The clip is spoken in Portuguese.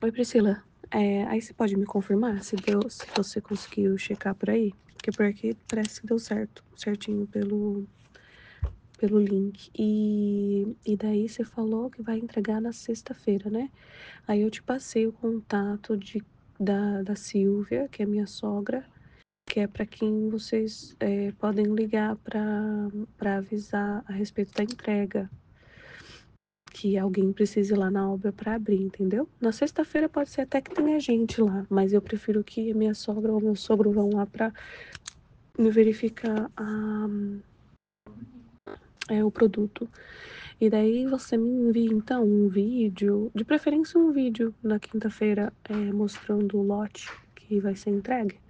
Oi, Priscila. Aí você pode me confirmar se você conseguiu checar por aí? Porque por aqui parece que deu certo, certinho pelo link. E daí você falou que vai entregar na sexta-feira, né? Aí eu te passei o contato da Silvia, que é minha sogra, que é para quem vocês podem ligar para avisar a respeito da entrega. Que alguém precise ir lá na obra para abrir, entendeu? Na sexta-feira pode ser até que tenha gente lá, mas eu prefiro que minha sogra ou meu sogro vão lá para me verificar o produto. E daí você me envia então um vídeo, de preferência um vídeo na quinta-feira, mostrando o lote que vai ser entregue.